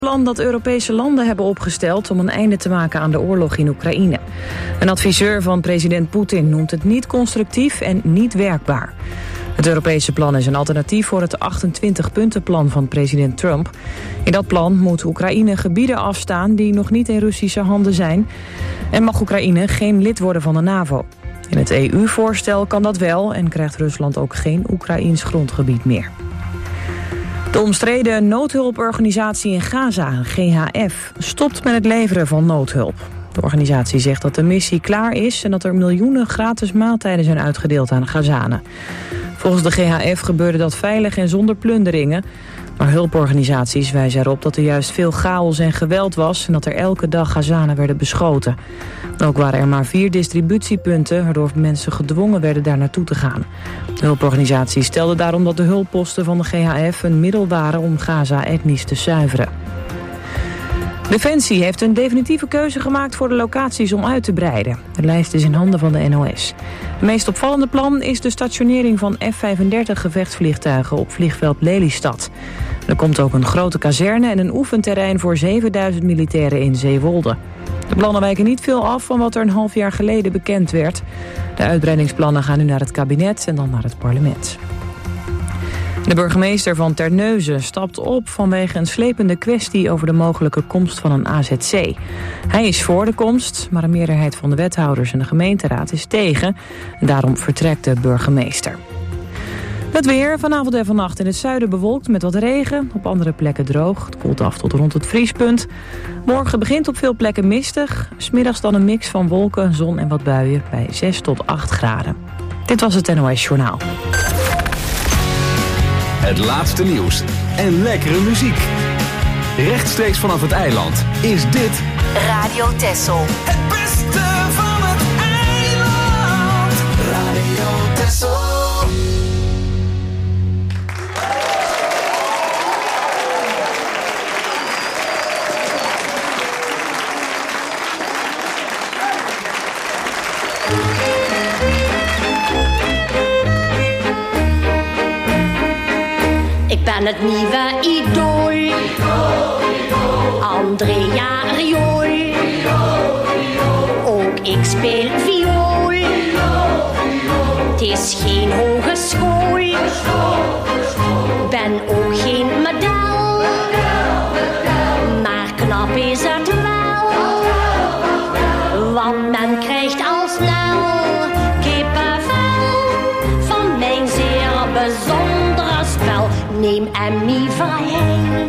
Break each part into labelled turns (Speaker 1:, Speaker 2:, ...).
Speaker 1: plan dat Europese landen hebben opgesteld om een einde te maken aan de oorlog in Oekraïne. Een adviseur van president Poetin noemt het niet constructief en niet werkbaar. Het Europese plan is een alternatief voor het 28-puntenplan van president Trump. In dat plan moet Oekraïne gebieden afstaan die nog niet in Russische handen zijn. En mag Oekraïne geen lid worden van de NAVO. In het EU-voorstel kan dat wel en krijgt Rusland ook geen Oekraïns grondgebied meer. De omstreden noodhulporganisatie in Gaza, GHF, stopt met het leveren van noodhulp. De organisatie zegt dat de missie klaar is en dat er miljoenen gratis maaltijden zijn uitgedeeld aan Gazanen. Volgens de GHF gebeurde dat veilig en zonder plunderingen. Maar hulporganisaties wijzen erop dat er juist veel chaos en geweld was en dat er elke dag Gazanen werden beschoten. Ook waren er maar 4 distributiepunten, waardoor mensen gedwongen werden daar naartoe te gaan. De hulporganisatie stelde daarom dat de hulpposten van de GHF een middel waren om Gaza etnisch te zuiveren. Defensie heeft een definitieve keuze gemaakt voor de locaties om uit te breiden. De lijst is in handen van de NOS. Het meest opvallende plan is de stationering van F-35 gevechtsvliegtuigen op vliegveld Lelystad. Er komt ook een grote kazerne en een oefenterrein voor 7000 militairen in Zeewolde. De plannen wijken niet veel af van wat er een half jaar geleden bekend werd. De uitbreidingsplannen gaan nu naar het kabinet en dan naar het parlement. De burgemeester van Terneuzen stapt op vanwege een slepende kwestie over de mogelijke komst van een AZC. Hij is voor de komst, maar een meerderheid van de wethouders en de gemeenteraad is tegen. En daarom vertrekt de burgemeester. Het weer, vanavond en vannacht in het zuiden bewolkt met wat regen. Op andere plekken droog. Het koelt af tot rond het vriespunt. Morgen begint op veel plekken mistig. 's Middags dan een mix van wolken, zon en wat buien bij 6 tot 8 graden. Dit was het NOS Journaal.
Speaker 2: Het laatste nieuws en lekkere muziek. Rechtstreeks vanaf het eiland is dit
Speaker 3: Radio Texel.
Speaker 4: Het beste van het eiland. Radio Texel.
Speaker 5: Ik ben het nieuwe idool, Andrea Riool. Ook ik speel viool, het is geen hogeschool. Ben ook geen model, maar knap is het wel. Want men krijgt al snel kippenvel van mijn zeer bijzondere spel. Neem Emmy Verheij,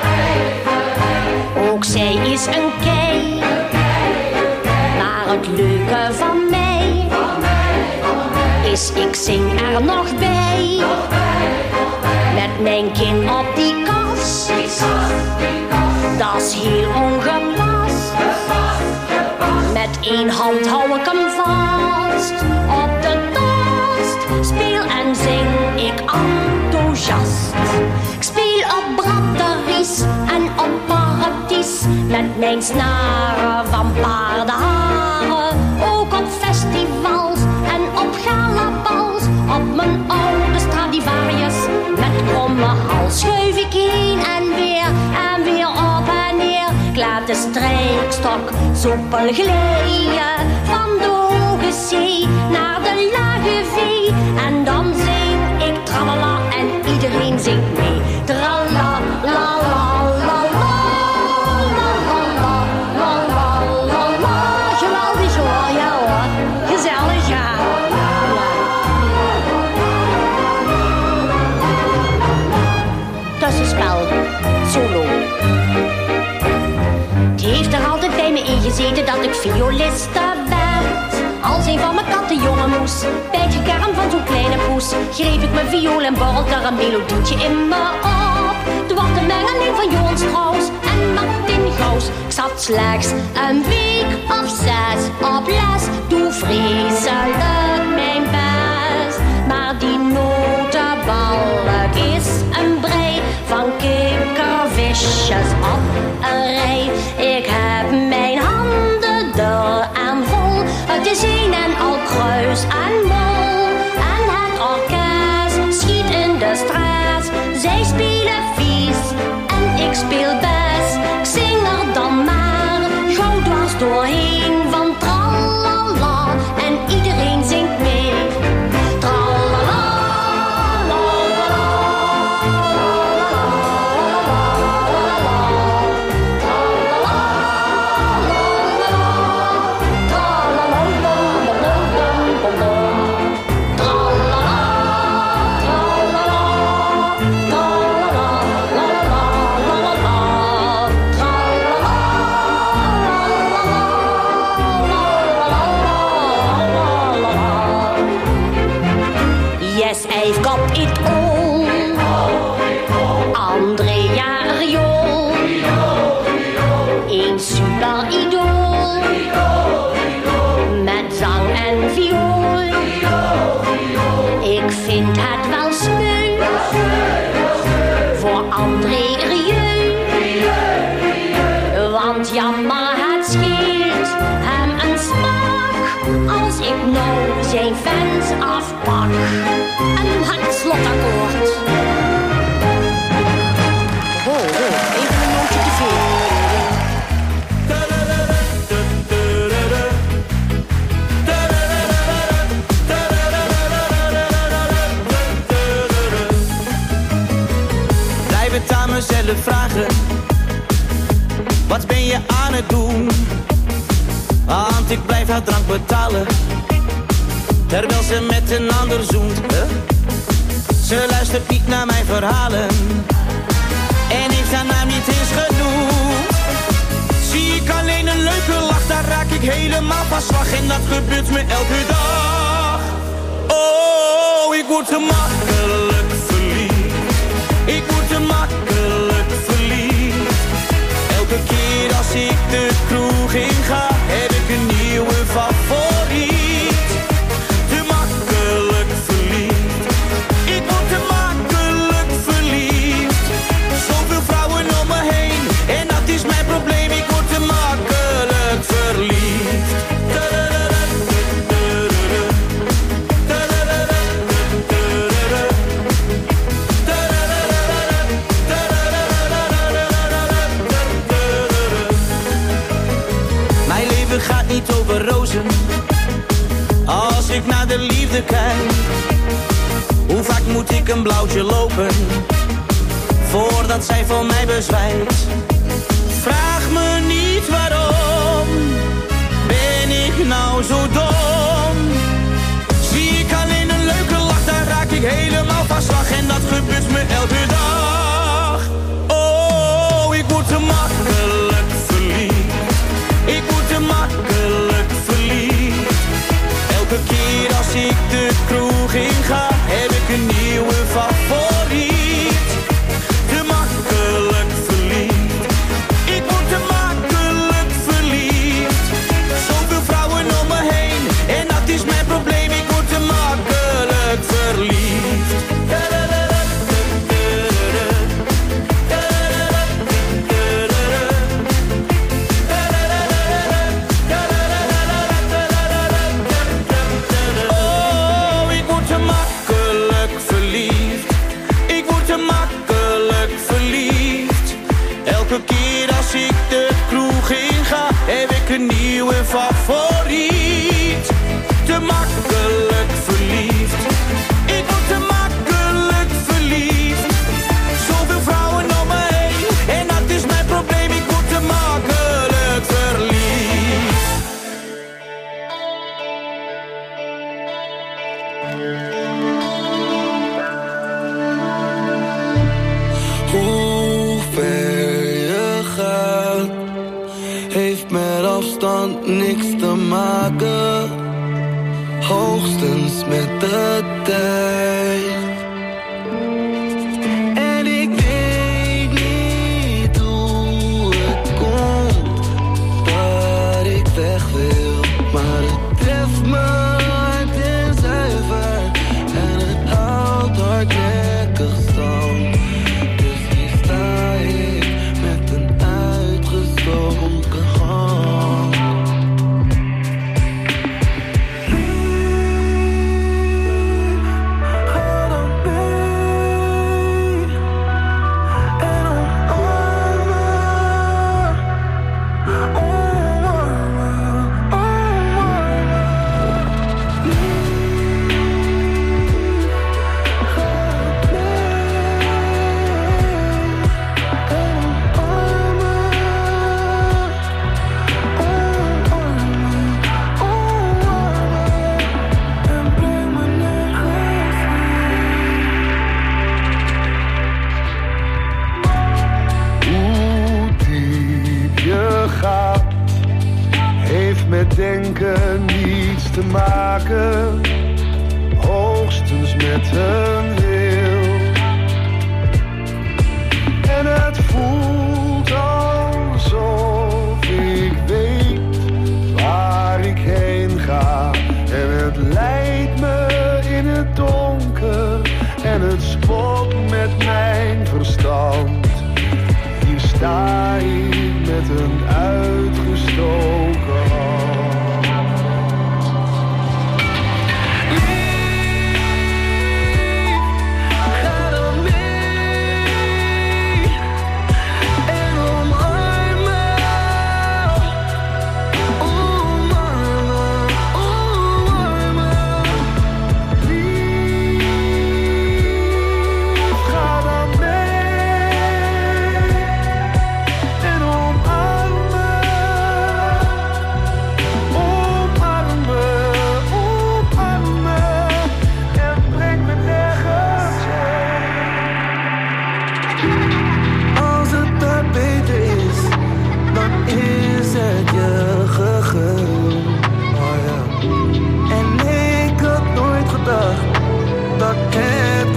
Speaker 5: ook zij is een kei. Maar het leuke van mij is, ik zing er nog bij. Met mijn kin op die kas, dat is heel ongepast. Met 1 hand hou ik hem vast op de tast. Speel en zing ik enthousiast. Ik speel op braderies en op parties met mijn snaren van paardenharen. Ook op festivals en op galabals. Op mijn oude Stradivarius met kromme hals schuif ik heen en weer op en neer. Ik laat de strijkstok soepel glijden van de hoge zee naar de lage vee. En dan zing ik tralala en iedereen zingt mee. Tralala, la la la la la la la la la. Geweldig hoor, ja hoor. Gezellig, ja. Tussenspel, solo. Het heeft er altijd bij me ingezeten dat ik violiste werd. Als een van mijn katten jongen moes, bij het gekerm van zo'n kleine poes, greep ik mijn viool en borrelde er een melodietje in me op. Het was de mengeling van Johan Strauss en Martin Gauss. Ik zat slechts een week of 6 op les, doe vreselijk mijn best. Maar die notenbalk is een brei van kikkervisjes op een rij. Ik heb mijn handen dun en vol, het is een en al kruis en mol. En het orkest schiet in de stress, zij spelen vies en ik speel best. Want ja, maar het scheelt hem een smak als ik nou zijn fans afpak. En het slotakkoord. Even een nootje te veel.
Speaker 3: Blijf het aan mezelf vragen. Wat ben je aan het doen? Want ik blijf haar drank betalen, terwijl ze met een ander zoent. Ze luistert niet naar mijn verhalen en heeft haar naam niet eens genoemd. Zie ik alleen een leuke lach, daar raak ik helemaal van slag. En dat gebeurt me elke dag. Oh, ik word te makkelijk verliefd. Ik word te makkelijk verliefd. Elke keer als ik de kroeg in ga, heb ik een nieuwe favoriet. Te makkelijk verliefd. Ik word te makkelijk verliefd. Zoveel vrouwen om me heen en dat is mijn probleem. Ik word te makkelijk verliefd. Mijn leven gaat niet over rozen. Als ik naar de liefde kijk, hoe vaak moet ik een blauwtje lopen voordat zij van mij bezwijkt? Vraag me niet waarom, ben ik nou zo dom? Zie ik alleen een leuke lach, daar raak ik helemaal van slag. En dat gebeurt me elke dag. Oh, ik word te makkelijk verliefd. Ik word te makkelijk verliefd. Elke keer als ik de kroeg in ga, heb ik een nieuwe favoriet. Te makkelijk verliefd. Ik word te makkelijk verliefd. Zoveel vrouwen om me heen en dat is mijn probleem. Ik word te makkelijk verliefd. Oh, ik word te makkelijk verliefd. Ik word te makkelijk verliefd. Elke keer als ik de kroeg in ga, heb ik een nieuwe favoriet. Te makkelijk verliefd. Ik word te makkelijk verliefd. Zoveel vrouwen om me heen en dat is mijn probleem. Ik word te makkelijk verliefd.
Speaker 6: Hoe ver je gaat, heeft met afstand niks te maken. Hoogstens met de tijd. En ik weet niet hoe het komt dat ik weg wil, maar het treft me hard en zuiver en het houdt hardnekkig stand. Dus hier sta ik met een uitgestoken hand. Ga dan mee en omarm me, omarm me, omarm me. Ga mee en omarm me, omarm me, omarm me. En breng me nergens heen. Hoe diep je gaat, heeft met denken niets te maken, hoogstens met een wil. En het voelt alsof ik weet waar ik heen ga. En het leidt me in het donker en het spot met mijn verstand. Hier sta ik met een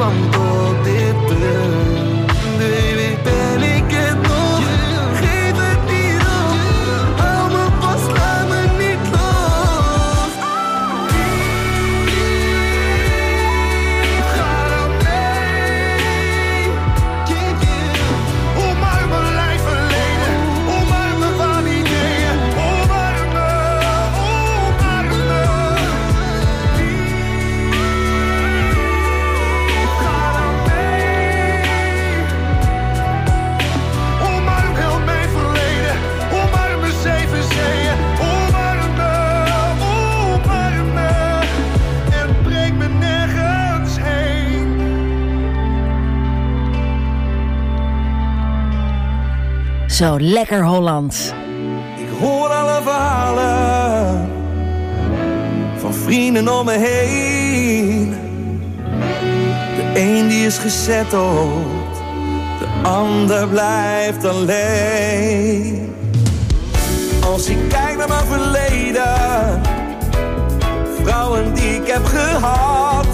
Speaker 6: lang tot dit punt. Baby, ben ik het nog? Geef het niet op. Hou me vast, laat me niet los. Ga dan mee. Omarm mijn lijf verleden. Omarm me van ideeën. Omarm me, omarm me. Ga dan mee. Omarm heel mijn verleden. Omarm mijn 7 zeeën. Omarm me. En breng me nergens heen.
Speaker 7: Zo lekker Holland.
Speaker 3: Ik hoor alle verhalen van vrienden om me heen. De een die is gezetteld, de ander blijft alleen. Als ik kijk naar mijn verleden, vrouwen die ik heb gehad,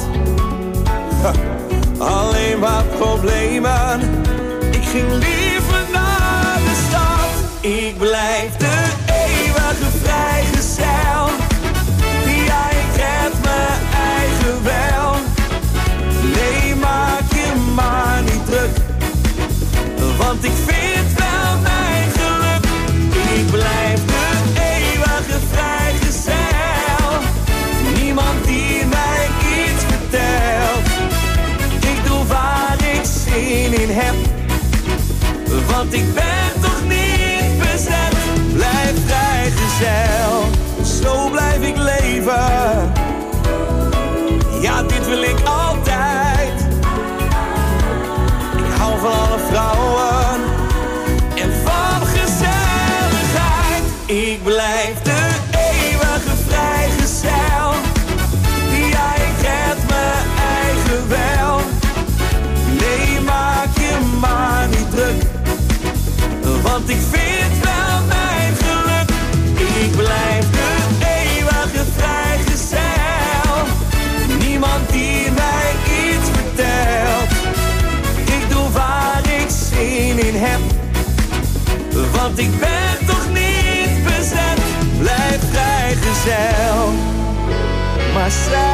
Speaker 3: alleen maar problemen. Ik ging liever naar de stad. Ik blijf de eeuwige vrijgezel. Ja, ik red mijn eigen wel. Nee, maak je maar niet druk, want ik vind wel mijn geluk. Ik blijf de eeuwige vrijgezel. Niemand die mij iets vertelt. Ik doe waar ik zin in heb, want ik ben toch niet bezet. Blijf vrijgezel, zo blijf ik leven. Ja, dit wil ik altijd. Ik hou van alle vrouwen en van gezelligheid. Ik blijf de eeuwige vrijgezel. Ja, ik red mijn eigen wel. Nee, maak je maar niet druk, want ik vind wel mijn geluk. Ik blijf de eeuwige vrijgezel. Niemand die mij iets vertelt. Ik doe waar ik zin in heb, want ik ben toch niet bezet. Blijf vrijgezel. Maar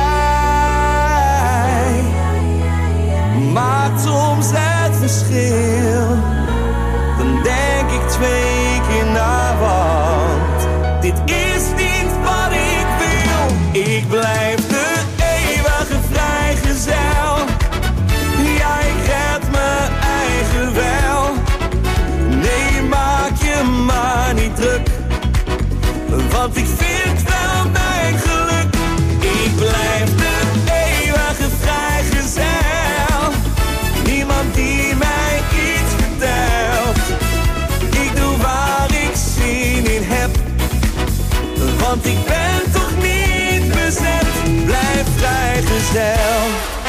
Speaker 3: zij maakt soms het verschil. Dan denk ik 2 keer na, want dit is niet wat ik wil. Ik blijf de eeuwige vrijgezel. Ja, ik red mijn eigen wel. Nee, maak je maar niet druk, want ik vind wel mijn geluk. Ik blijf de eeuwige vrijgezel. Niemand die mij iets vertelt. Ik doe waar ik zin in heb, want ik ben toch niet bezet. Blijf vrijgezel.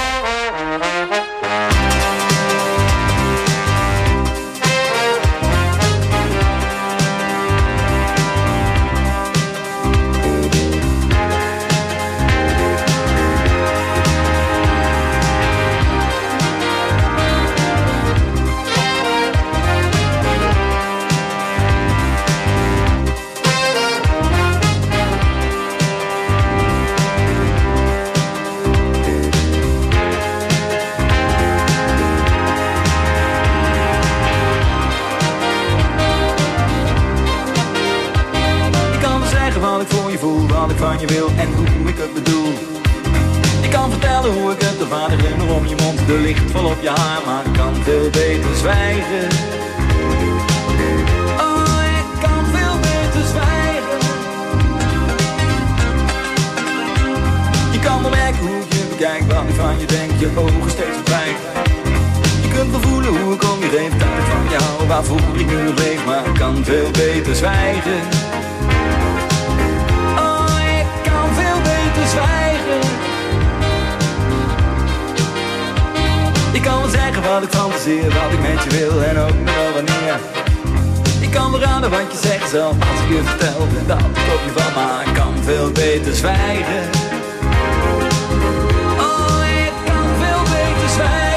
Speaker 8: Wat ik van je wil en hoe ik het bedoel. Ik kan vertellen hoe ik het, de vader glimmer om je mond, de licht vol op je haar, maar ik kan veel beter zwijgen. Oh, ik kan veel beter zwijgen. Je kan wel merken hoe ik je bekijk, wat ik van je denk, je ogen steeds verdwijgen. Je kunt wel voelen hoe ik om je heen, dat ik van jou, waarvoor ik nu nog leef, maar ik kan veel beter zwijgen. Zwijgen. Ik kan wel zeggen wat ik fantaseer, wat ik met je wil en ook nog wel wanneer. Ik kan wel raden wat je zegt zelf als ik je vertel dat ik op je van, maar ik kan veel beter zwijgen. Oh, ik kan veel beter zwijgen.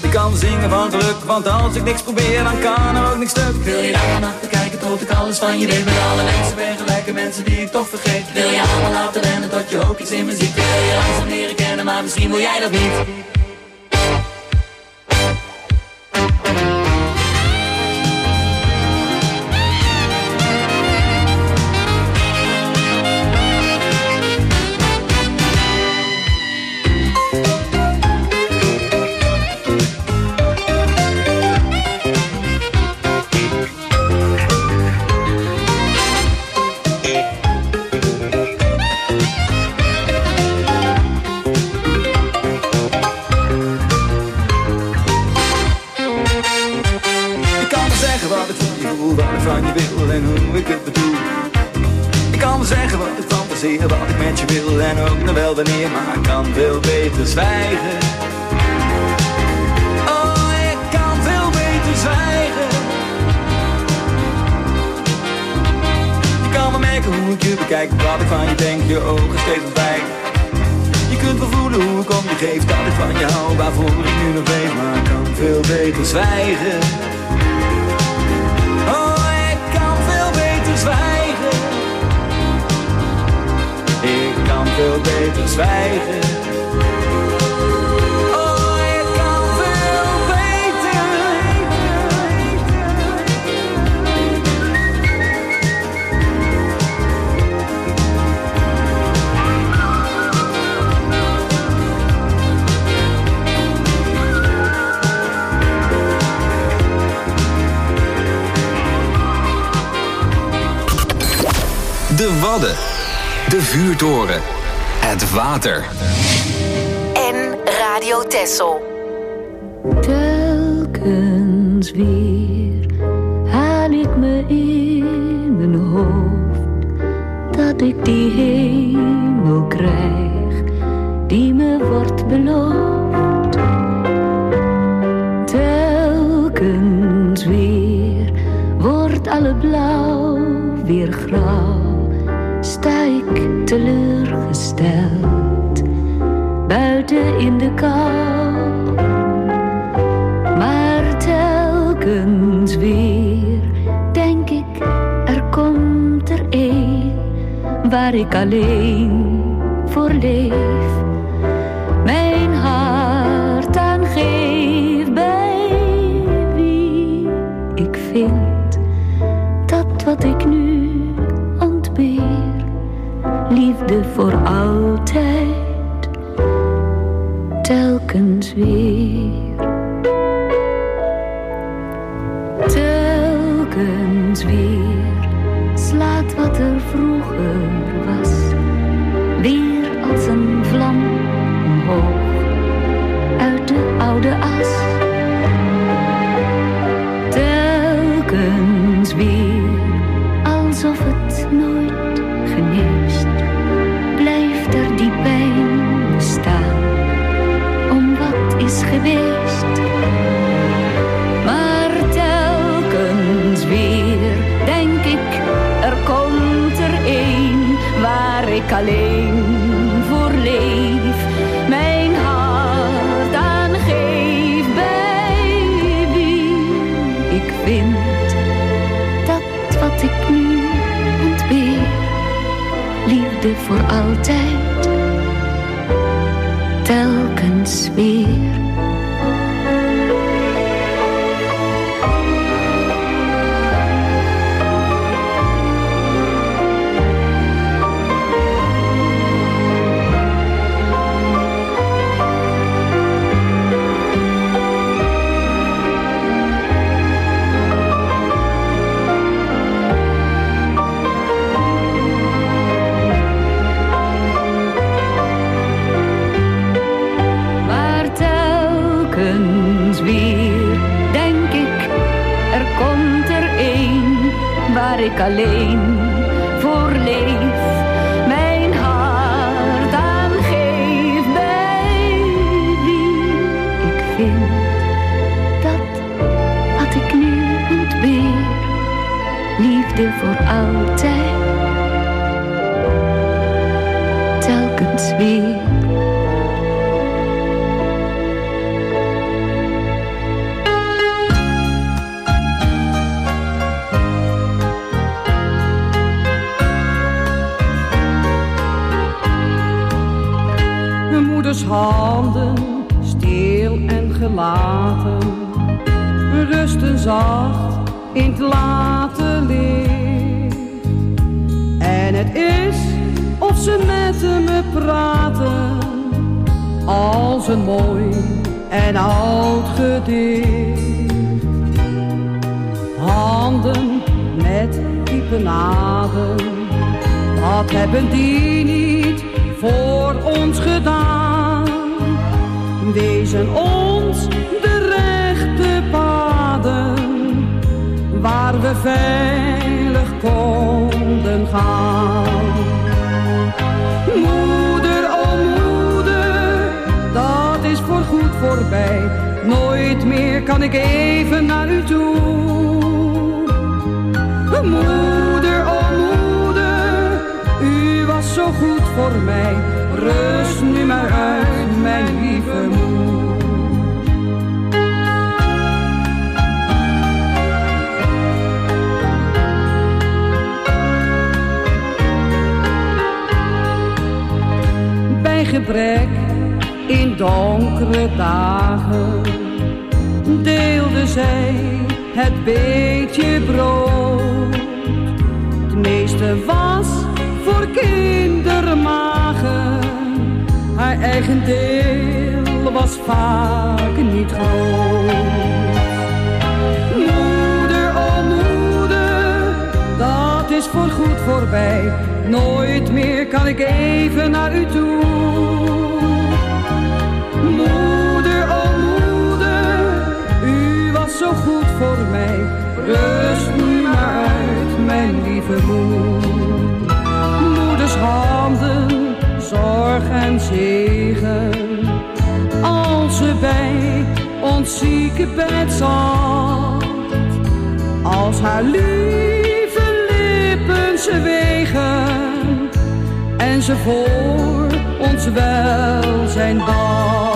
Speaker 8: Ik kan zingen van geluk, want als ik niks probeer, dan kan er ook niks stuk.
Speaker 9: Wil je daar achter kijken tot ik alles van je weet? Met alle mensen ben gelijke mensen die ik toch vergeet. Wil je allemaal laten rennen tot je ook iets in me ziet? Wil je langzaam leren kennen, maar misschien wil jij dat niet.
Speaker 8: Van je wil en hoe ik het bedoel. Ik kan zeggen wat ik fantaseer, wat ik met je wil en ook nog wel wanneer, maar ik kan veel beter zwijgen. Oh, ik kan veel beter zwijgen. Je kan wel merken hoe ik je bekijk, wat ik van je denk, je ogen steeds ontwijken. Je kunt wel voelen hoe ik om je geef, dat ik van je hou, waarvoor ik nu nog leef, maar ik kan veel beter zwijgen. Zwijgen. Ik kan veel beter zwijgen. Oh, ik kan veel beter.
Speaker 2: De Wadden, de vuurtoren, het water.
Speaker 10: En Radio Texel.
Speaker 11: Telkens weer haal ik me in mijn hoofd dat ik die hemel krijg die me wordt beloofd. Telkens weer wordt alle blauw weer grauw. Sta ik teleurgesteld buiten in de kou. Maar telkens weer denk ik, er komt er een waar ik alleen voor leef. Mijn hart aan geef, bij wie ik vind dat wat ik nu ontbeer, liefde voor altijd, telkens weer. Telkens weer slaat wat er vroeger was weer als een vlam omhoog uit de oude as. Telkens weer alsof het nooit geneest, blijft er die pijn bestaan om wat is geweest. Maar telkens weer denk ik, er komt er een waar ik alleen voor leef. Mijn hart aan geef, bij wie ik vind dat wat ik nu ontbeer, liefde voor altijd, telkens weer. Waar ik alleen voor leef, mijn hart aan geef, bij wie ik vind dat wat ik nu ontbeer, liefde voor altijd, telkens weer.
Speaker 12: verlaten, rusten zacht in het late licht. En het is of ze met me praten, als een mooi en oud gedicht. Handen met diepe naden, wat hebben die niet voor ons gedaan? Wezen ons de rechte paden, waar we veilig konden gaan. Moeder, oh moeder, dat is voorgoed voorbij. Nooit meer kan ik even naar u toe. Moeder, oh moeder, u was zo goed voor mij. Rust nu maar uit, mijn lieve moeder. Bij gebrek in donkere dagen deelde zij het beetje brood. Het meeste was voor kindermagen, haar eigen deel was vaak niet groot. Moeder, oh moeder, dat is voorgoed voorbij. Nooit meer kan ik even naar u toe. Moeder, oh moeder, u was zo goed voor mij. Rust nu maar uit, mijn lieve moeder. Moeders handen, zorg en zegen, als ze bij ons ziekenbed zat. Als haar lieve lippen zwegen en ze voor ons welzijn bad.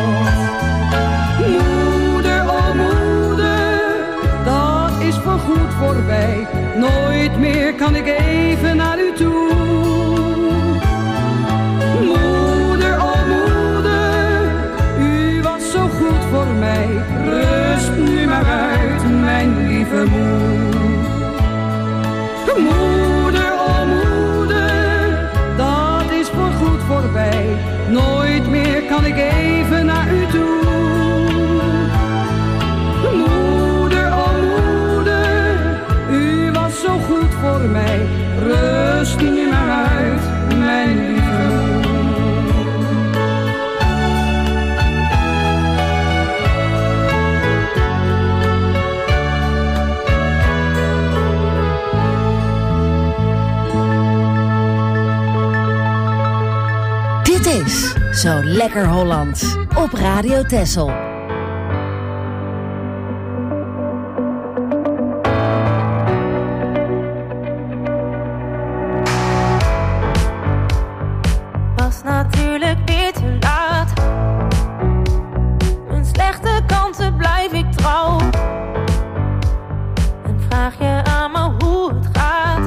Speaker 12: Moeder, oh moeder, dat is voorgoed voorbij. Nooit meer kan ik even naar u toe. Moeder, oh moeder, u was zo goed voor mij. Rust nu maar uit, mijn lieve moeder. Moeder, oh moeder, dat is voorgoed voorbij. Nooit meer kan ik even naar u toe. Moeder, oh moeder, u was zo goed voor mij. Rust nu maar uit, mijn lieve moeder.
Speaker 7: Dit is Zo Lekker Hollands op Radio Texel.
Speaker 13: Was natuurlijk weer te laat. Mijn slechte kanten blijf ik trouw. En vraag je aan me hoe het gaat,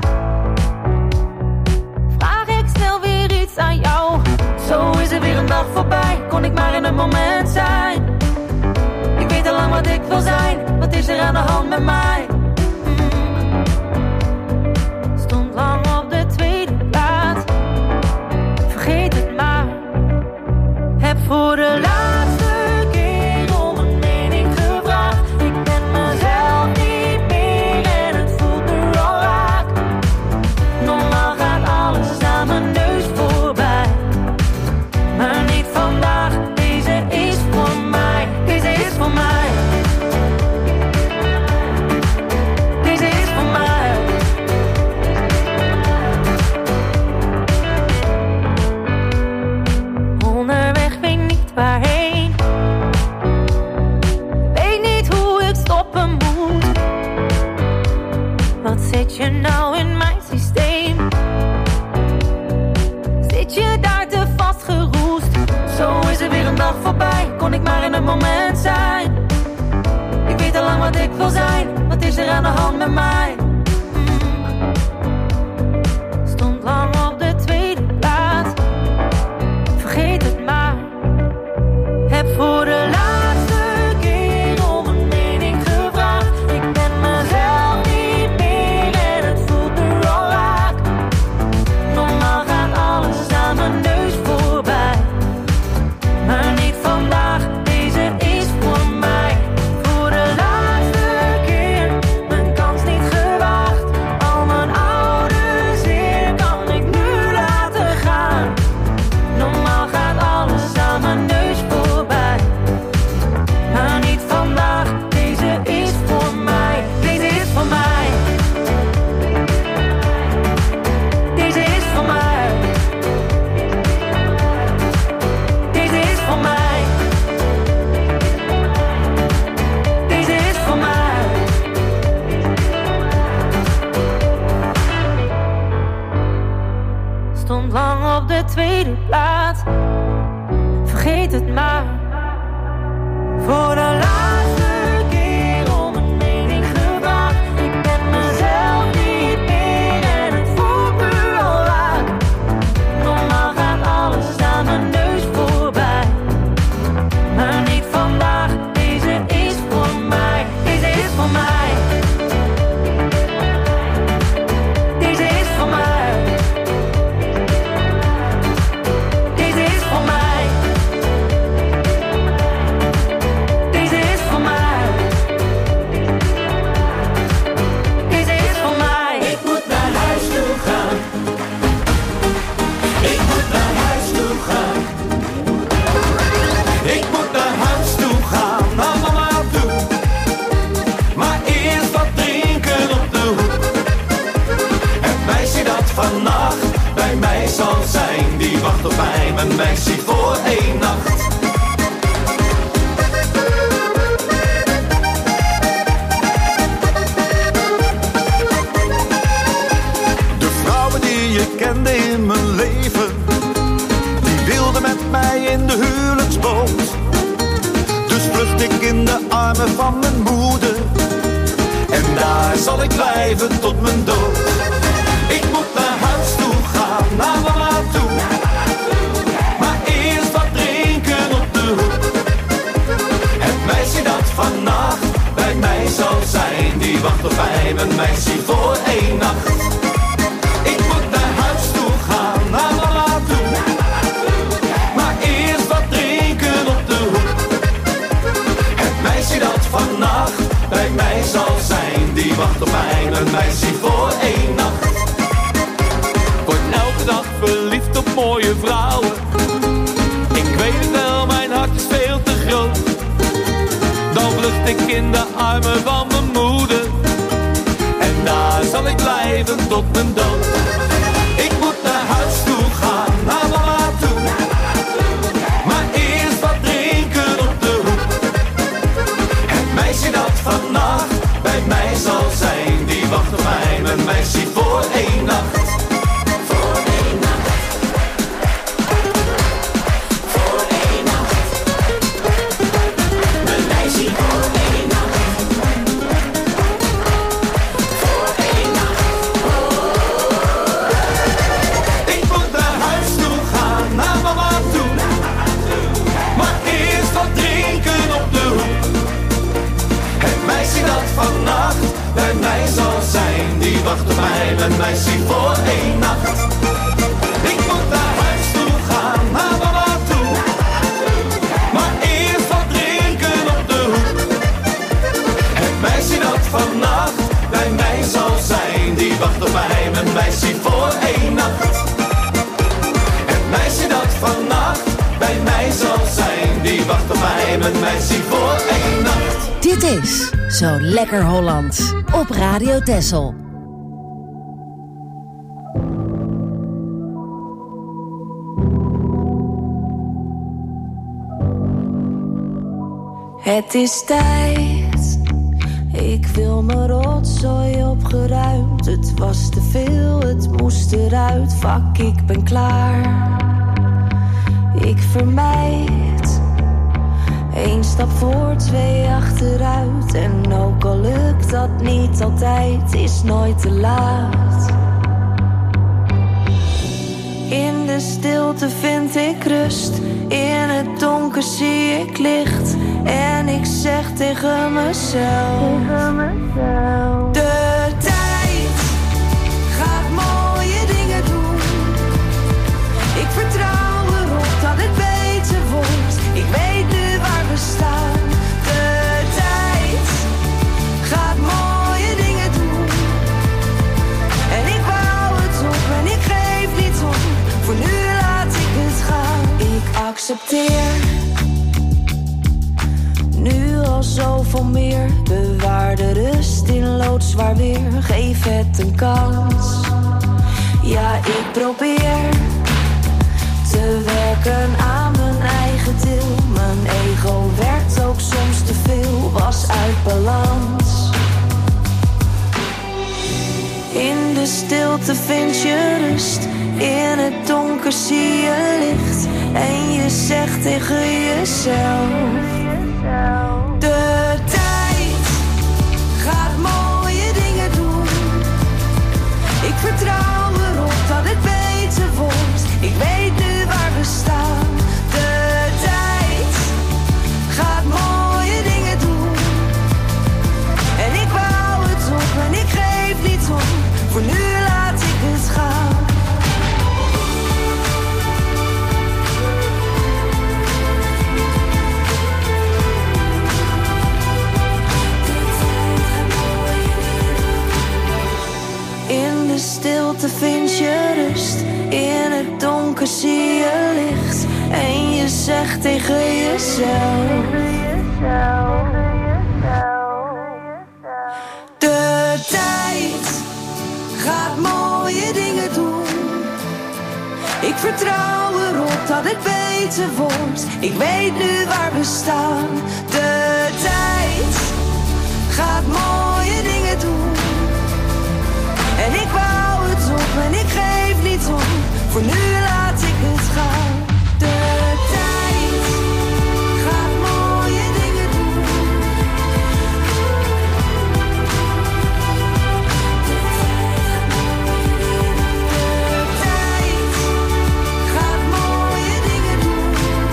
Speaker 13: vraag ik snel weer iets aan jou. Zo is er weer een dag voorbij, kon ik maar in een moment zijn. Ik weet al lang wat ik wil zijn, wat is er aan de hand met mij? Stond lang op de tweede plaats, vergeet het maar. Heb voor de laatste keer om een mening gevraagd. Ik ben mezelf niet meer en het voelt nu al raak. Normaal gaat alles aan mijn neus voorbij, maar niet vandaag. Deze is voor mij, deze is voor mij. Deze is voor mij. Onderweg weet niet waarheen, weet niet hoe ik stoppen moet. Wat zit je nou in mijn systeem? Zit je daar te vastgeroest? Zo is er weer een dag voorbij, kon ik maar in een moment zijn. Ik weet al lang wat ik wil zijn, wat is er aan de hand met mij? Stond lang op de tweede plaats, vergeet het maar. Heb voor de laatste tweede plaats. Vergeet het maar. Voor de laatste keer om een mening gevraagd. Ik ben mezelf niet meer en het voelt nu al raak. Normaal gaat alles aan mijn neus voorbij. Maar niet vandaag, deze is voor mij. Deze is voor mij. Deze is voor mij. Deze is voor mij. Deze is voor mij. Deze is voor mij.
Speaker 9: Ik moet naar huis toe gaan. Ik moet naar huis toe gaan.
Speaker 8: Ik moet naar huis toe gaan, naar mama toe. Maar eerst wat drinken op de hoek. Het meisje dat vannacht bij mij zal zijn, die wacht op mij, mijn meisje voor 1 nacht. De vrouwen die je kende in mijn leven, die wilden met mij in de huwelijksboot. Dus vlucht ik in de armen van mijn moeder. En daar zal ik blijven tot mijn dood. Ik moet naar huis toe gaan, naar mama toe. Maar eerst wat drinken op de hoek. Het meisje dat vannacht bij mij zal zijn, die wacht op mij, mijn meisje voor 1 nacht. Ik moet naar huis toe gaan, naar mama toe. Maar eerst wat drinken op de hoek. Het meisje dat vannacht bij mij zal zijn, die wacht op mij, mijn meisje voor 1 nacht. Word elke dag verliefd op mooie vrouwen. Ik weet het wel, mijn hart is veel te groot. Dan vlucht ik in de armen van mijn moeder. En daar zal ik blijven tot mijn dood. Ik moet naar huis toe gaan, naar mama toe. Maar eerst wat drinken op de hoek. Het meisje dat vannacht bij mij zal zijn, die wacht op mij, mijn meisje voor 1 nacht. Voor 1 nacht. Voor 1 nacht. Mijn meisje voor 1 nacht. Voor 1 nacht. Ik moet naar huis toe gaan, naar mama toe. Maar eerst wat drinken op de hoek. Het meisje dat vannacht bij mij zal zijn, die wacht op mij, mijn meisje voor 1 nacht. Ik moet naar huis toe gaan, naar mama toe. Maar eerst wat drinken op de hoek. Het meisje dat vannacht bij mij zal zijn, die wacht op mij, mijn meisje voor 1 nacht. Het meisje dat vannacht bij mij zal zijn, die wacht op mij, mijn meisje voor 1 nacht.
Speaker 7: Dit is Zo Lekker Hollands op Radio Texel.
Speaker 14: Het is tijd, ik wil mijn rotzooi opgeruimd. Het was te veel, het moest eruit. Fuck, ik ben klaar. Ik vermijd 1 stap voor, 2 achteruit. En ook al lukt dat niet altijd, is nooit te laat. In de stilte vind ik rust, in het donker zie ik licht. En ik zeg tegen mezelf, de tijd gaat mooie dingen doen. Ik vertrouw erop dat het beter wordt. Ik weet nu waar we staan. De tijd gaat mooie dingen doen. En ik bouw het op en ik geef niet op. Voor nu laat ik het gaan. Ik accepteer nu al zoveel meer. Bewaar de rust in loodzwaar weer. Geef het een kans. Ja, ik probeer te werken aan mijn eigen deel. Mijn ego werkt ook soms te veel. Was uit balans. In de stilte vind je rust. In het donker zie je licht en je zegt tegen jezelf: de tijd gaat mooie dingen doen. Ik vertrouw erop dat het beter wordt. Ik weet nu waar we staan. De tijd gaat mooie dingen doen. En ik bouw het op en ik geef niet op. Voor nu laat ik het gaan. In de stilte vind je rust. In het donker zie je licht. En je zegt tegen jezelf: de tijd gaat mooie dingen doen. Ik vertrouw erop dat het beter wordt. Ik weet nu waar we staan. De tijd gaat mooie dingen doen. En ik bouw het op en ik geef niet op. Voor nu laat ik het gaan. De tijd gaat mooie dingen doen. De tijd gaat mooie dingen doen.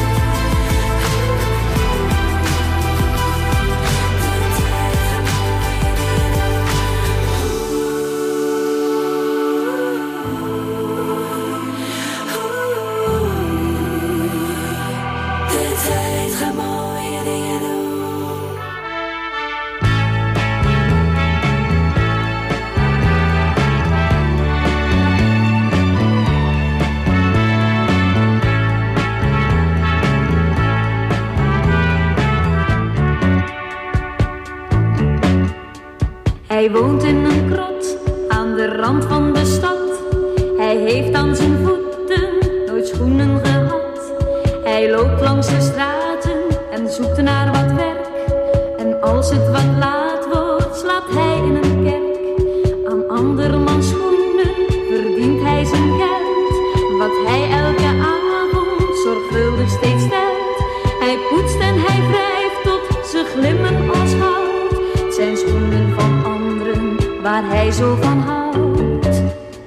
Speaker 11: Hij woont in een krot aan de rand van de stad. Hij heeft aan zijn voeten nooit schoenen gehad. Hij loopt langs de straten en zoekt naar wat werk. En als het wat laat wordt, slaapt hij in een kerk. Aan andermans schoenen verdient hij zijn geld. Wat hij elke avond zorgvuldig steeds stelt. Hij poetst en hij wrijft tot ze glimmen als goud. Het zijn schoenen van anderen waar hij zo van houdt.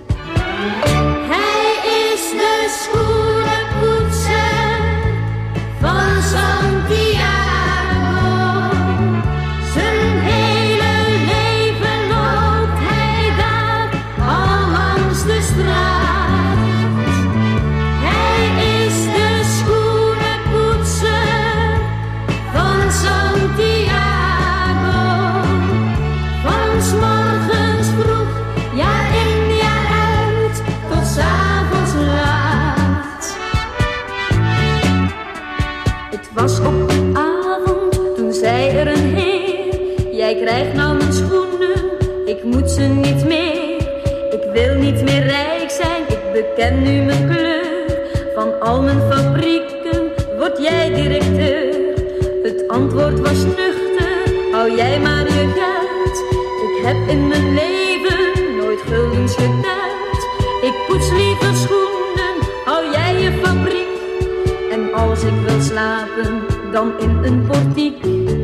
Speaker 11: Hij is de schoenenpoetser van Santiago. Zijn hele leven loopt hij daar al langs de straat. Hij is de schoenenpoetser van Santiago. Van 's morgens vroeg, jaar in jaar uit, tot 's avonds laat. Het was op een avond, toen zei er een heer: jij krijgt nou mijn schoenen, ik moet ze niet meer. Ik wil niet meer rijk zijn, ik beken nu mijn kleur. Van al mijn fabrieken word jij directeur. Het antwoord was nuchter, hou jij maar je geld. Ik heb in mijn leven nooit guldens geteld. Ik poets liever schoenen, hou jij je fabriek. En als ik wil slapen, dan in een portiek.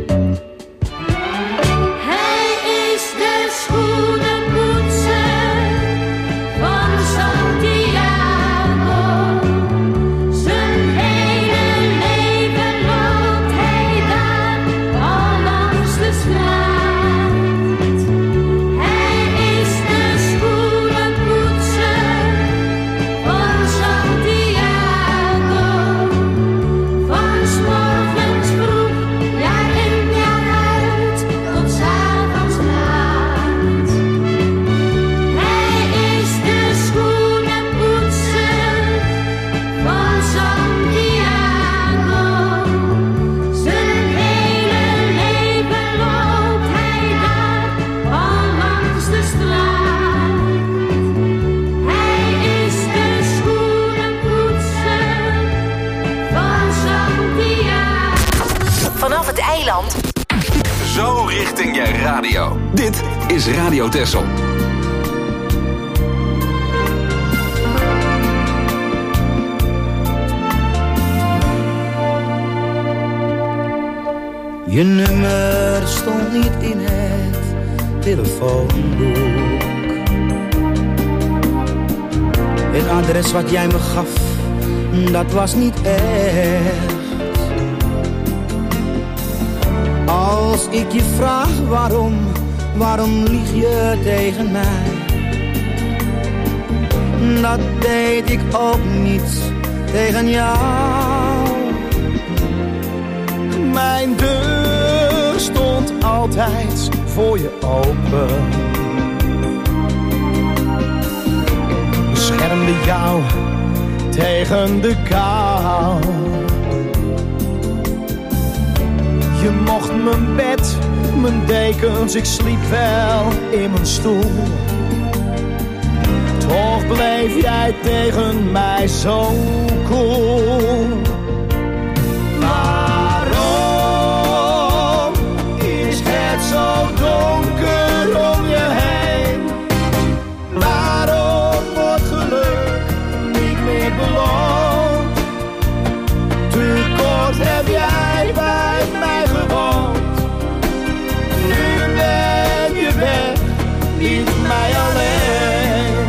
Speaker 11: Hij is de schoenenpoetser van Santiago. Zijn hele leven loopt hij daar al langs de straat. Hij is de schoenenpoetser van Santiago. Van 's morgens vroeg, jaar in jaar uit, tot 's avonds laat. Hij is de schoenenpoetser van Santiago. Zijn hele leven loopt hij daar al langs de straat. Hij is de schoenenpoetser van Santiago.
Speaker 10: Vanaf het eiland.
Speaker 2: Zo richting je radio. Dit is Radio Texel.
Speaker 3: Je nummer stond niet in het telefoonboek. Het adres wat jij me gaf, dat was niet echt. Als ik je vraag waarom lieg je tegen mij? Dat deed ik ook niet tegen jou. Mijn deur stond altijd voor je open. Beschermde jou tegen de kou. Je mocht mijn bed, mijn dekens, ik sliep wel in mijn stoel. Toch bleef jij tegen mij zo cool. Waarom is het zo donker om je heen? Waarom wordt geluk niet meer beloond? Te kort heb jij bij mij gewoond. Nu ben je weg, liet mij alleen.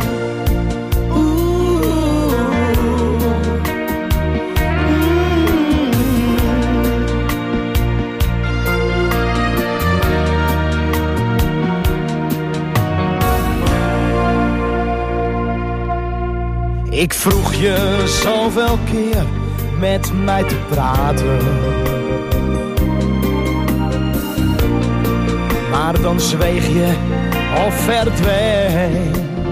Speaker 3: Ik vroeg je zoveel keer met mij te praten, maar dan zweeg je of verdween.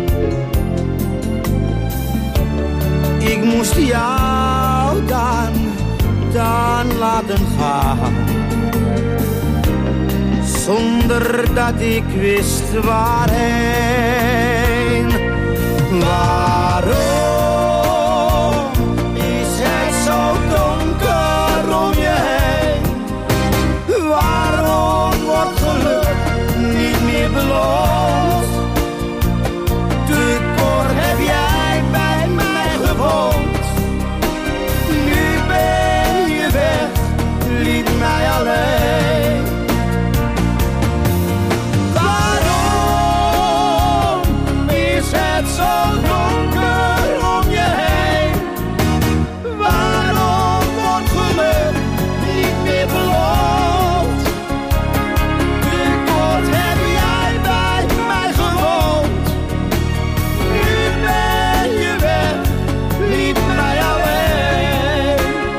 Speaker 3: Ik moest jou dan laten gaan, zonder dat ik wist waarheen. Waarom is het zo donker om je heen? Waarom wordt geluk niet meer beloond? Te kort heb jij bij mij gewoond. Nu ben je weg, liet mij alleen. Waarom is het zo donker om je heen? Waarom wordt geluk niet meer beloond? Te kort heb jij bij mij gewoond. Nu ben je weg, liet mij alleen.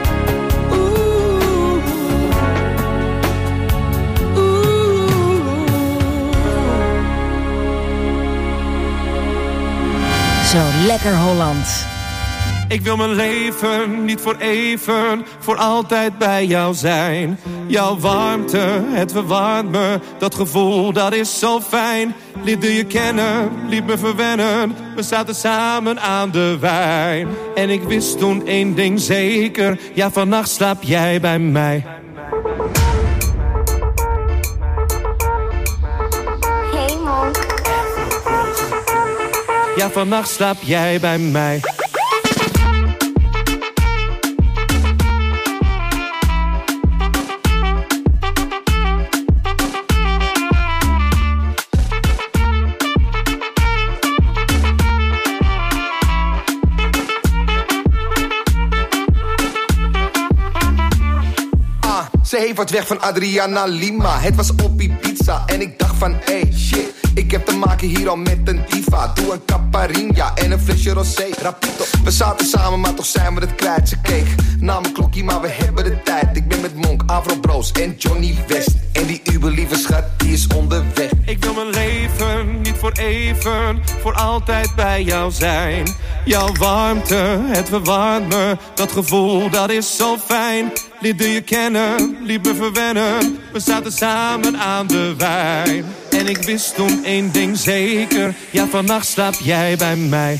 Speaker 7: Zo lekker Holland.
Speaker 15: Ik wil mijn leven niet voor even, voor altijd bij jou zijn. Jouw warmte, het verwarmt me, dat gevoel dat is zo fijn. Leerde je kennen, liet me verwennen, we zaten samen aan de wijn. En ik wist toen één ding zeker, ja vannacht slaap jij bij mij.
Speaker 5: Hey Monk.
Speaker 15: Ja vannacht slaap jij bij mij.
Speaker 16: Ze heeft wat weg van Adriana Lima. Het was op Ibiza en ik dacht van hey shit, ik heb te maken hier al met een diva. Doe een caipirinha en een flesje rosé. Rapito, we zaten samen maar toch zijn we het kwijt. Ze keek naar mijn klokkie maar we hebben de tijd. Ik ben met Monk, Avro Bros en Johnny West. En die uberlieve schat die is onderweg.
Speaker 15: Ik wil mijn leven niet voor even, voor altijd bij jou zijn. Jouw warmte, het verwarmt me, dat gevoel dat is zo fijn. Leerde je kennen, liet me verwennen, we zaten samen aan de wijn. En ik wist toen één ding zeker, ja vannacht slaap jij bij mij.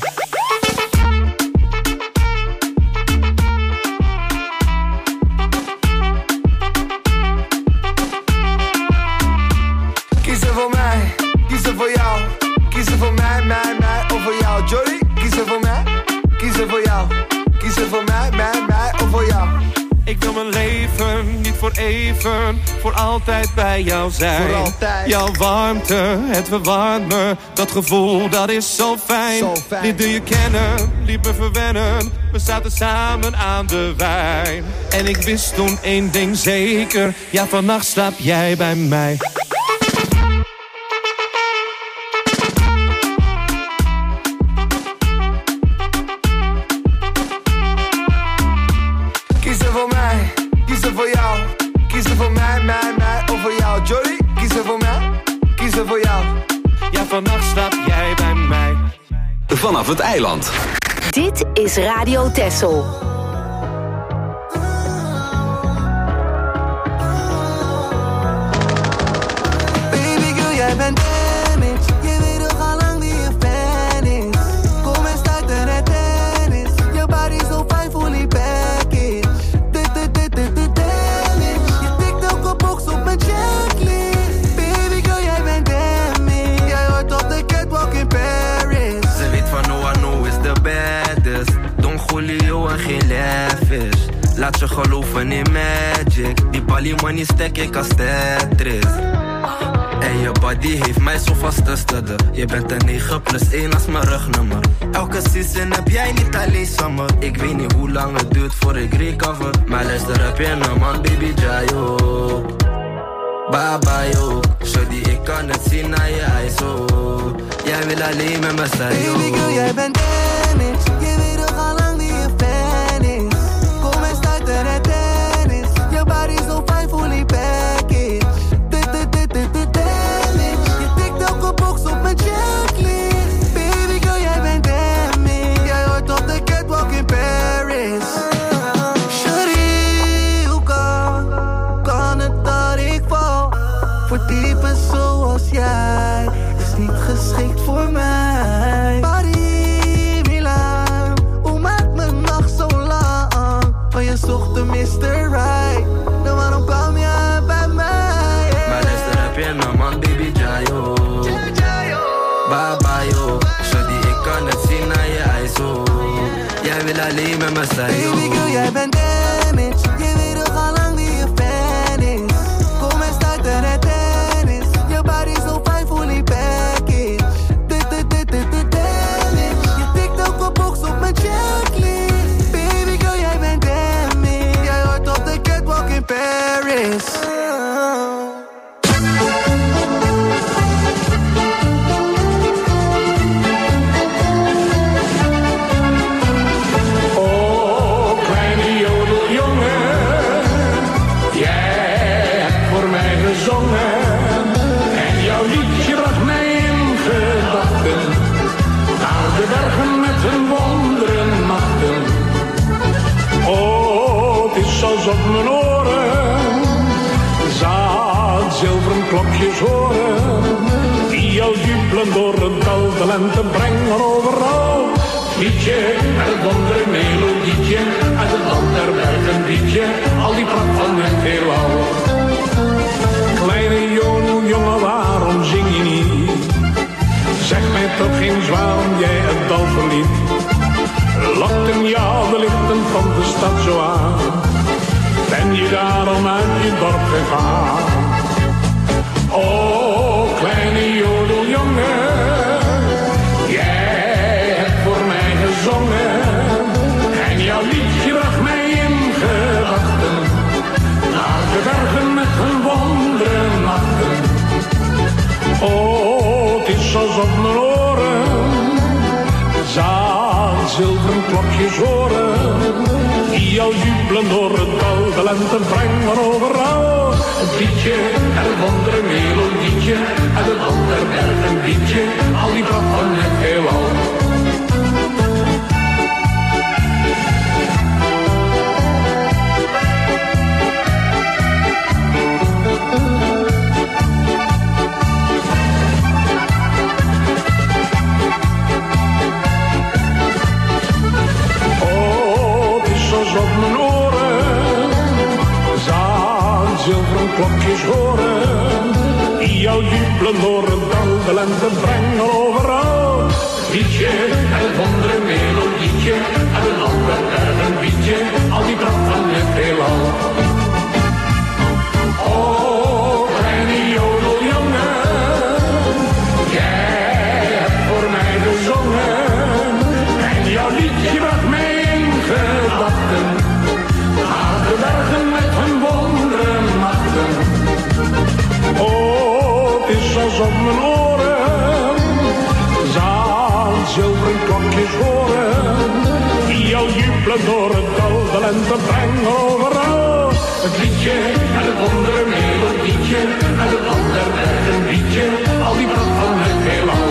Speaker 16: Kiezen voor mij, kiezen voor jou. Kiezen voor mij, mij of voor jou. Johnny, kiezen voor mij, kiezen voor jou. Kiezen voor mij of voor jou.
Speaker 15: Ik wil mijn leven niet voor even, voor altijd bij jou zijn.
Speaker 16: Voor altijd.
Speaker 15: Jouw warmte, het verwarmt me, dat gevoel dat is zo fijn.
Speaker 16: Zo fijn.
Speaker 15: Liet je kennen, liet me verwennen, we zaten samen aan de wijn. En ik wist toen één ding zeker, ja vannacht slaap jij bij mij.
Speaker 16: Kiezen voor mij, kiezen voor jou. Kiezen voor mij, mij of voor jou. Jolly, kiezen voor mij, kiezen voor jou.
Speaker 15: Ja, vannacht slaap jij bij mij.
Speaker 2: Vanaf het eiland.
Speaker 10: Dit is Radio Texel.
Speaker 6: Baby girl, jij bent damaged. Je weet toch al lang wie je fan is. Kom en start er tennis. Je body zo fijn, fully package. Damage. Je tikt elke box op mijn checklist. Baby girl, jij bent damaged. Jij hoort op de catwalk in Paris.
Speaker 17: Ze weet van no I know is the baddest. Don Julio en geen lavish. Laat je geloven in magic. Die Bali money stek ik als Tetris. En je body heeft mij zo vastgesteld. Je bent een 9+1 als mijn rugnummer. Elke season heb jij niet alleen summer. Ik weet niet hoe lang het duurt voor ik recover. Maar luister heb je een man, baby Jayo. Baba yo, shawty ik kan het zien naar je eyes oh. Jij wil alleen met me zijn yo.
Speaker 6: Baby girl, jij bent damaged. Je weet toch al lang wie je fan is. Kom en start er tennis. Je body zo fijn, fully package. Damage. Je tikt elke box op mijn checklist. Baby girl, jij bent damaged. Jij hoort op de catwalk in Paris. Shawty, hoe kan het dat ik val? Voor types zoals jij is niet geschikt voor mij. Paris, Milaan, hoe maakt mijn nacht zo lang? Van je zocht de Mr. Right, dan waarom kwam je bij mij?
Speaker 17: Maar luister heb je een man, baby Jayo. Baba yo, shawty ik kan het zien naar je eyes oh. Jij wil alleen met me zijn yo.
Speaker 6: Baby girl, jij bent damaged. Je weet toch al lang wie je fan is. Kom en start er tennis. Je body zo fijn, fully package. Damage. Je tikt elke box op mijn checklist. Baby girl, jij bent damaged. Jij hoort op de catwalk in Paris.
Speaker 18: Oh, kleine jodeljongen, jij hebt voor mij gezongen. En jouw liedje bracht mij in gedachten naar de bergen met hun wonderen nachten. Oh, het is alsof mijn oren zaad zilveren klokjes horen, die al jubelen door het dal, de lente brengen overal. Liedje, het wondere melodietje, uit het land der bergen liedje, al die pracht van het heelal. Kleine jongen, waarom zing je niet? Zeg mij toch eens waarom jij het dal verliet. Lokten jou de lichten van de stad zo aan? Ben je daarom uit je dorp gegaan? Oh, kleine jodeljongen, jij hebt voor mij gezongen. En jouw liedje bracht mij in gedachten naar de bergen met hun wonderen nachten. Oh, het is alsof mijn oren zaad zilveren klokjes horen, die al jubelen door het dal, de lente brengen overal. Een liedje, een wondere melodietje, uit het land der bergen liedje, al die pracht van het heelal. Klokjes horen, die jou jubelen door het dal, de lente brengen overal. Liedje, het wondere melodietje, uit een ander bergen liedje, al die pracht van het heelal. vogels op mijn oren. Zaan zilveren klokjes horen, die al jubelen door het dal. De lente brengt overal het liedje en het andere melodietje. En het ander werd een liedje, al die brand van het heelal.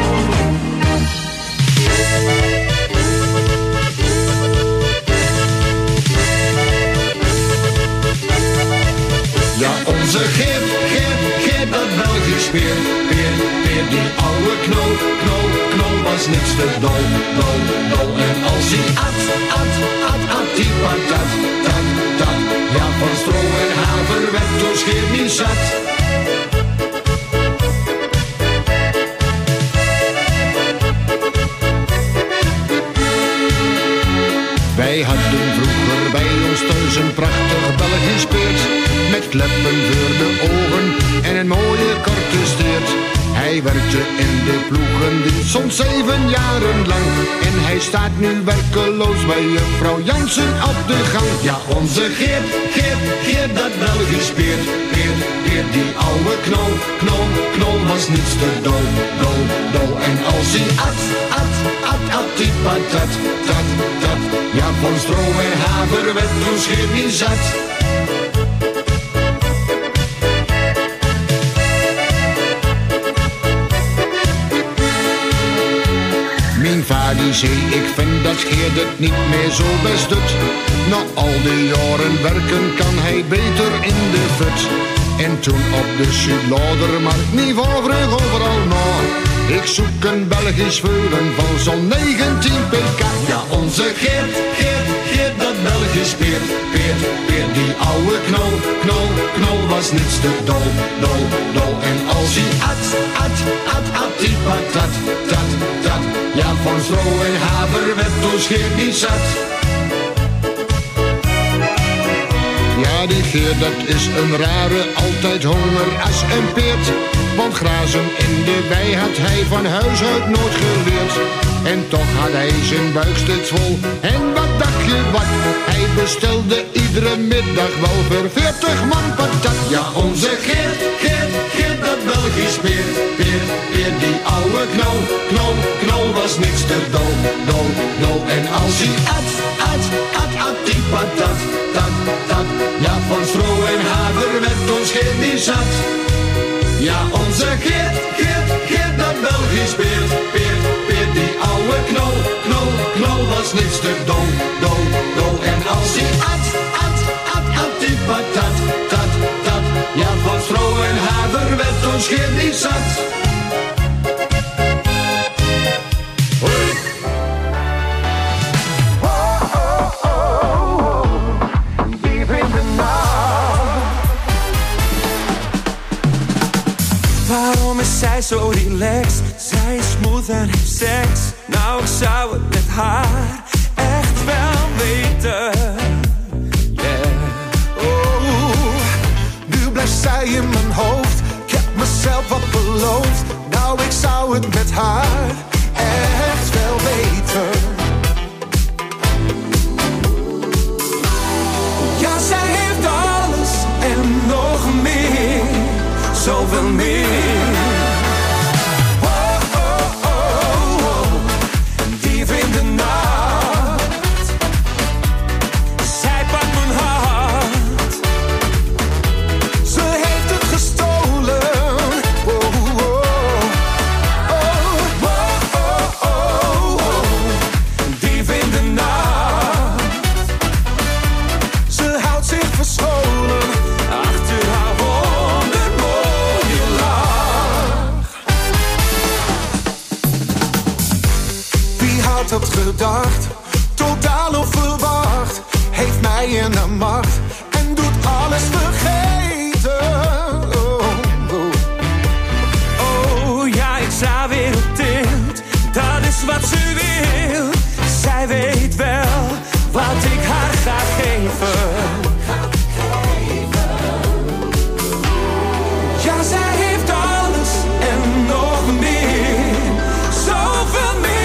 Speaker 19: Ja, onze Geert, dat Belgisch peer, die oude knol was niks te dol. En als hij at, die patat, ja, van stro en haver werd toen Geert niet zat. Wij hadden vroeger bij ons thuis een prachtig Belgisch peert, met kleppen voor de ogen en een mooie korte steert. Hij werkte in de ploegendienst soms 7 jaren lang. En hij staat nu werkeloos bij juffrouw Jansen op de gang. Ja, onze Geert, dat Belgisch peert, die oude knol was niets te dol. En als hij at, die patat, ja, van stro en haver werd toen Geert niet zat. Mijn vader zei, ik vind dat Geert het niet meer zo best doet. Na al die jaren werken kan hij beter in de fut. En toen op de Zuid-Lodermarkt niet vroeg overal na. Ik zoek een Belgisch veulen van zo'n 19 pk. Ja, onze Geert, dat Belgisch peert, die oude knol was niets te dol. En als hij at, die patat, ja, van stro en haver werd toen Geert niet zat. Ja, die Geert, dat is een rare, altijd honger als een peert. Want grazen in de wei had hij van huis uit nooit geleerd. En toch had hij zijn buik steeds vol. En wat dacht je wat? Hij bestelde iedere middag wel voor 40 man patat. Ja, onze Geert, dat Belgisch peert, die oude knol was niks te dol. En als hij at, die patat, ja, van stro en haver werd ons Geert niet zat. Ja, onze Geert, dat Belgisch peert, die oude knol was niks te dol. En als hij at, die patat, ja, van stro en haver werd ons Geert niet zat.
Speaker 15: Waarom is zij zo relaxed? Zij is smooth en heeft seks. Nou, ik zou het met haar echt wel weten. Yeah.
Speaker 4: Oh, nu blijft zij in mijn hoofd. Ik heb mezelf wat beloofd. Nou, ik zou het met haar echt wel weten. Ja, zij heeft alles en nog meer. Zoveel meer. Diep in de nacht. Zij pakt mijn hart. Ze heeft het gestolen. Diep in de nacht. Ze houdt zich verscholen achter haar wondermooie lach. Wie had het gedacht? Totaal onverwacht. Heeft mij in de macht en doet alles vergeten.
Speaker 15: Oh ja, ik sta weer op tilt. Dat is wat ze wil. Zij weet wel wat ik haar ga geven. Ja, zij heeft alles en nog meer. Zoveel meer.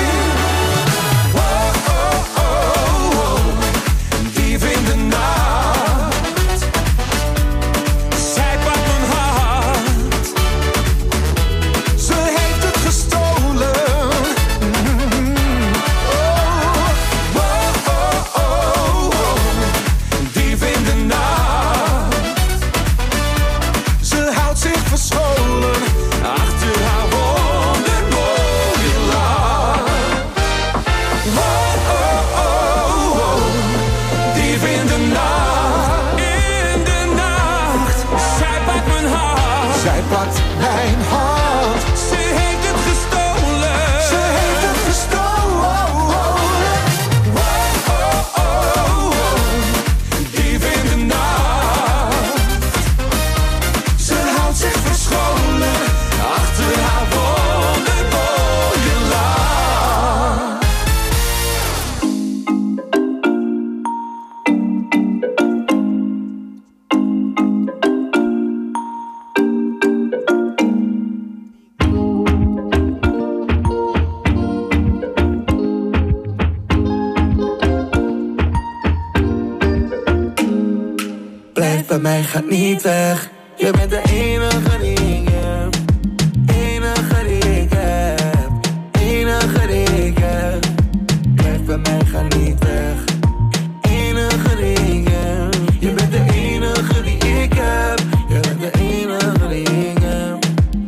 Speaker 15: Diep in de nacht. Zij pakt mijn hart.
Speaker 4: mijn hand.
Speaker 15: Ze heeft het gestolen.
Speaker 4: Ze heeft het gestolen. Oh, oh, oh, oh.
Speaker 15: Diep in de nacht.
Speaker 4: Ze houdt zich verscholen achter haar wondermooie lach.
Speaker 6: Blijf bij mij, gaat niet weg. Je bent de enige die ik heb. Enige die ik heb. Enige die ik heb. Blijf bij mij, ga niet weg. Enige die ik heb. Je bent de enige die ik heb. Je bent de enige die ik heb.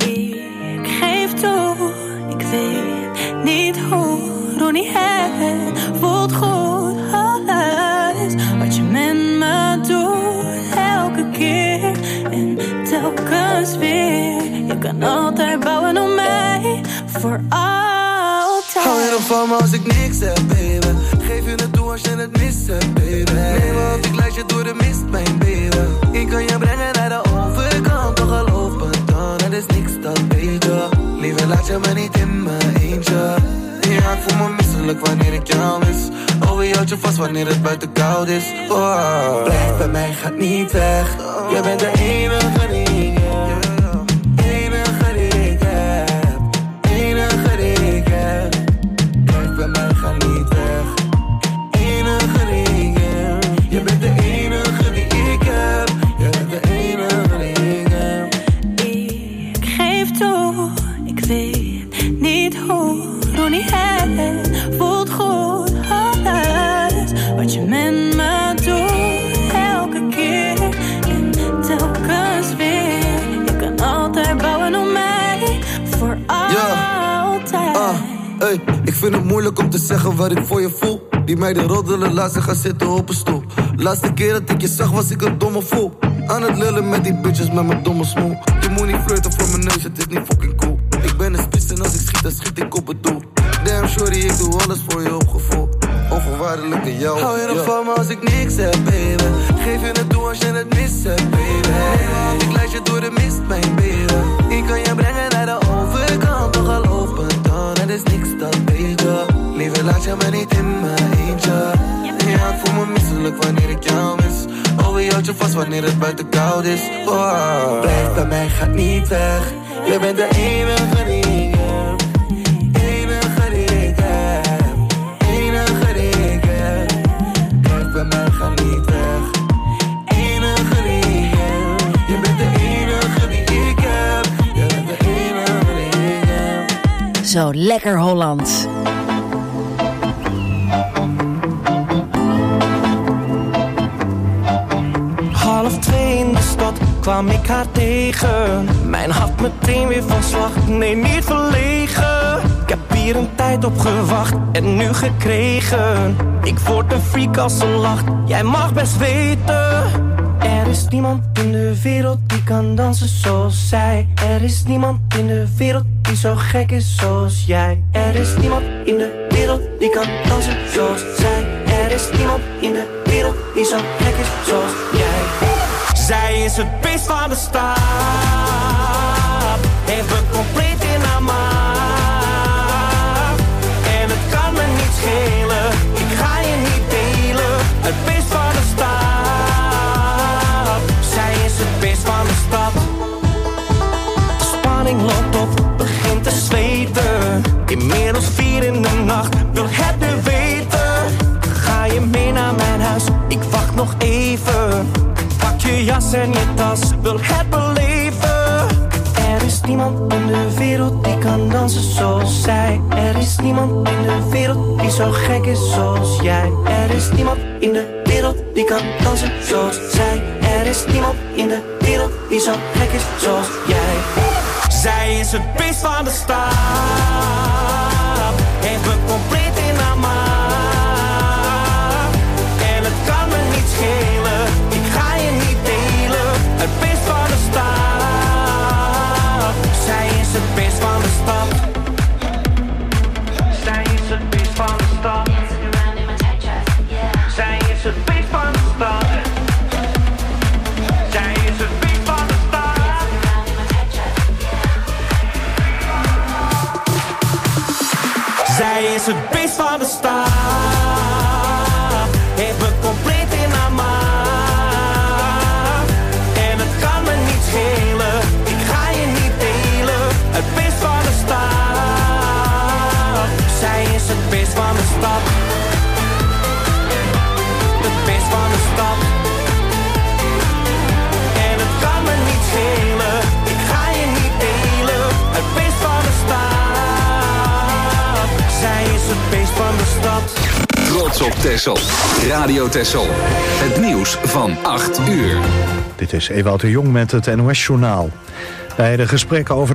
Speaker 13: Ik geef toe, ik weet niet hoe. Doe niet het, voelt goed. Alles wat je met me doet, elke keer en telkens weer. Je kan altijd bouwen op mij, voor altijd.
Speaker 6: Hou je nog van me als ik niks heb, baby? Geef je het toe als je het mis hebt, baby. Neem me of ik leid je door de mist, mijn baby. Ik kan je brengen naar de overkant, toch geloof me dan, er is niks dan beter. Liever laat je me niet in mijn eentje. Ja, ik voel me misselijk wanneer ik jou mis. Oh, je houdt je vast wanneer het buiten koud is. Oh. Blijf bij mij, gaat niet weg. Je bent de enige die ik heb. Enige die ik heb. Enige die ik heb. Blijf bij mij, ga niet weg. Enige die ik heb. Je bent de enige die ik heb. Je bent de enige die ik heb.
Speaker 13: Ik geef toe, ik weet niet hoe. Doe niet het, voelt goed. Alles wat je met me doet, elke keer en telkens weer. Je kan altijd bouwen op mij, voor altijd.
Speaker 6: Hey, ik vind het moeilijk om te zeggen wat ik voor je voel. Die meiden roddelen, laat ze gaan zitten op een stoel. Laatste keer dat ik je zag was ik een domme fool. Aan het lullen met die bitches met mijn domme smoel. Je moet niet flirten voor mijn neus, het is niet fucking cool. Ik ben een spits en als ik schiet, dan schiet ik op het doel. Damn shorty, ik doe alles voor je opgevoel. Onvoorwaardelijk in jou. Hou je nog van me als ik niks heb, baby? Geef je het toe als je het mis hebt, baby. Nee, ik leid je door de mist, mijn baby. Ik kan je brengen naar de overkant, toch geloof me dan, er is niks dan beter. Liever laat je me niet in mijn eentje. Ja, ik voel me misselijk wanneer ik jou mis. Oh, je houdt je vast wanneer het buiten koud is. Oh. Blijf bij mij, gaat niet weg. Je bent de enige die ik heb. Enige die ik heb. Enige die ik heb. Blijf bij mij, ga niet weg. Enige die ik heb. Je bent de enige die ik heb. Je bent de enige die ik heb.
Speaker 7: Zo lekker Hollands.
Speaker 3: Half 2 in de stad kwam ik haar tegen. Mijn hart meteen weer van slag, nee niet verlegen. Ik heb hier een tijd op gewacht en nu gekregen. Ik word een freak als ze lacht, jij mag best weten. Er is niemand in de wereld die kan dansen zoals zij. Er is niemand in de wereld die zo gek is zoals jij. Er is niemand in de wereld die kan dansen zoals zij. Er is niemand in de wereld die zo gek is zoals jij. Zij is het beest van de stad. Heeft me compleet in haar maat. En het kan me niet schelen, ik ga je niet delen. Het beest van de stad. Zij is het beest van de stad. De spanning loopt op, begint te zweten. Inmiddels 4 in de nacht, wil het nu weten. Ga je mee naar mijn huis, ik wacht nog even. Pak je jas en je tas, wil het beleven. Er is niemand in de wereld die kan dansen zoals zij. Er is niemand in de wereld die zo gek is zoals jij. Er is niemand in de wereld die kan dansen zoals zij. Er is niemand in de wereld die zo gek is zoals jij. Zij is het beest van de stad. Heeft me compleet in haar maat. En het kan me niet schelen, ik ga je niet delen. Het beest van de stad. Zij is het beest van de stad. Heeft me compleet in haar maag. En het kan me niet schelen. Ik ga je niet delen. Het beest van de stad. Zij is het beest van de stad. Het beest van de stad. En het kan me niet schelen. Ik ga je niet delen. Het beest van de stad. Zij is het beest van de stad.
Speaker 2: Trots op Texel. Radio Texel. Het nieuws van 8 uur.
Speaker 20: Dit is Ewout de Jong met het NOS-journaal. Bij de gesprekken over